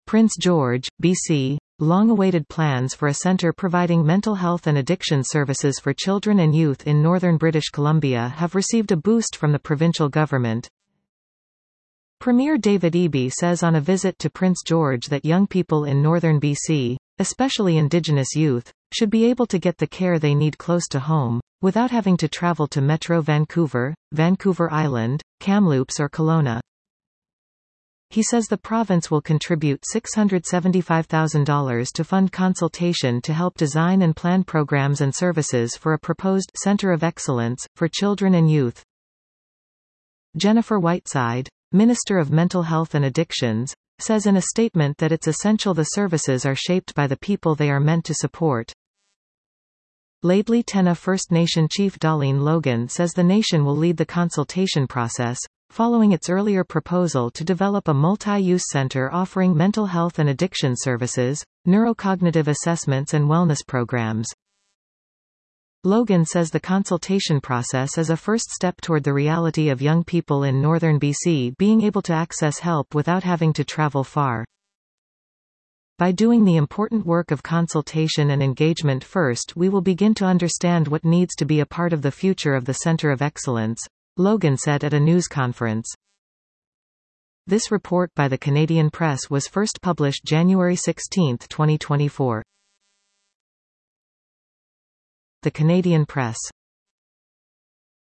Prince George, BC. Long-awaited plans for a centre providing mental health and addiction services for children and youth in northern British Columbia have received a boost from the provincial government. Premier David Eby says on a visit to Prince George that young people in northern BC, especially Indigenous youth, should be able to get the care they need close to home, without having to travel to Metro Vancouver, Vancouver Island, Kamloops or Kelowna. He says the province will contribute $675,000 to fund consultation to help design and plan programs and services for a proposed Centre of Excellence for Children and Youth. Jennifer Whiteside, Minister of Mental Health and Addictions, says in a statement that it's essential the services are shaped by the people they are meant to support. Laidley Tenna First Nation Chief Darlene Logan says the nation will lead the consultation process, following its earlier proposal to develop a multi-use centre offering mental health and addiction services, neurocognitive assessments and wellness programs. Logan says the consultation process is a first step toward the reality of young people in northern BC being able to access help without having to travel far. By doing the important work of consultation and engagement first, we will begin to understand what needs to be a part of the future of the Centre of Excellence, Logan said at a news conference. This report by the Canadian Press was first published January 16, 2024. The Canadian Press.